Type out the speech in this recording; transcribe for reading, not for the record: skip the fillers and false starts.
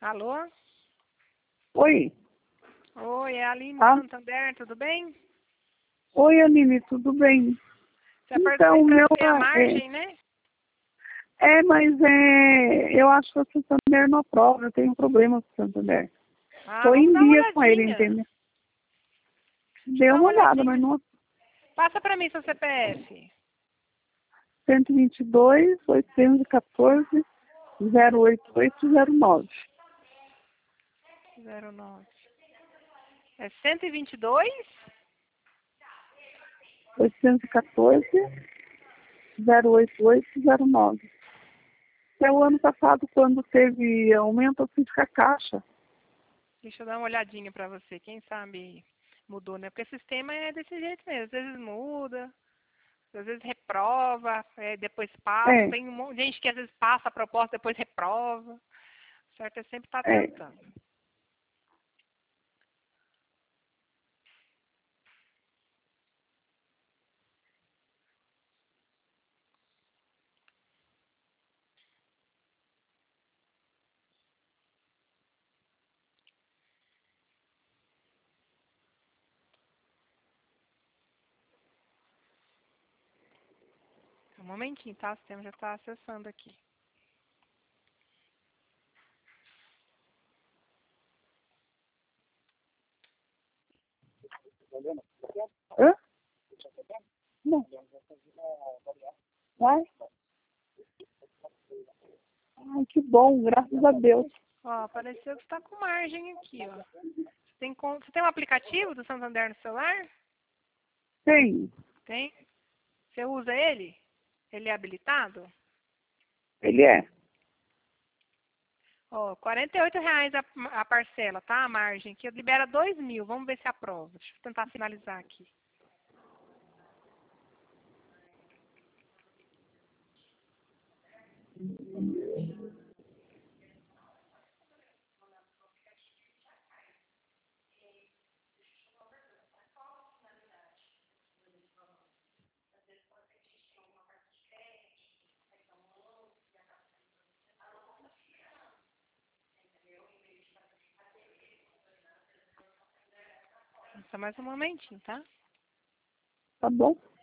Alô? Oi. Oi, é a Aline Ah, Santander, tudo bem? oi, Aline, tudo bem? Você apertou Então, aí o para meu ver a margem, né? mas eu acho que o Santander não aprova, eu tenho um problema com o Santander. Ah, Estou vamos em dar uma dia com ele, olhadinha. entendeu? Deixa eu Deu dar uma uma olhada, mas olhadinha. não. Passa para mim seu CPF. 122, 814, 08809. 09. É 122? 814, 08809. É o ano passado, quando teve aumento, eu fiz com a Caixa. Deixa eu dar uma olhadinha para você. Quem sabe mudou, né? Porque o sistema é desse jeito mesmo. Às vezes muda, às vezes reprova, depois passa. É, Tem um monte de gente que às vezes passa a proposta, depois reprova. O certo é sempre estar é. tentando. Um momentinho, tá? O sistema já está acessando aqui. Hã? Não. Vai? Ai, que bom, graças a Deus. Ó, apareceu que está com margem aqui, ó. Você tem um aplicativo do Santander no celular? Tem. Tem? Você usa ele? Ele é habilitado? Ele é. Ó, R$ 48 a parcela, tá? A margem aqui. Libera 2.000. Vamos ver se aprova. Deixa eu tentar finalizar aqui. Só mais um momentinho, tá? Tá bom?